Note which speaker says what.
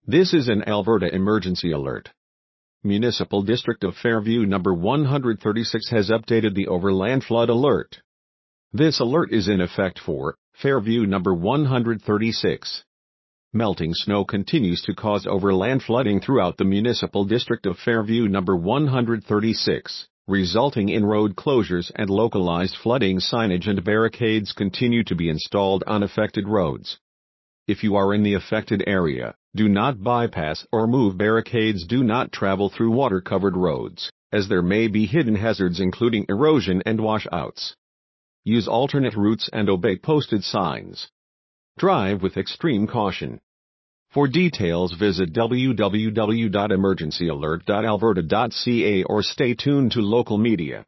Speaker 1: This is an Alberta emergency alert. Municipal District of Fairview number 136 has updated the overland flood alert. This alert is in effect for Fairview number 136. Melting snow continues to cause overland flooding throughout the Municipal District of Fairview number 136, resulting in road closures and localized flooding. Signage and barricades continue to be installed on affected roads. If you are in the affected area, do not bypass or move barricades. Do not travel through water-covered roads, as there may be hidden hazards including erosion and washouts. Use alternate routes and obey posted signs. Drive with extreme caution. For details, visit www.emergencyalert.alberta.ca or stay tuned to local media.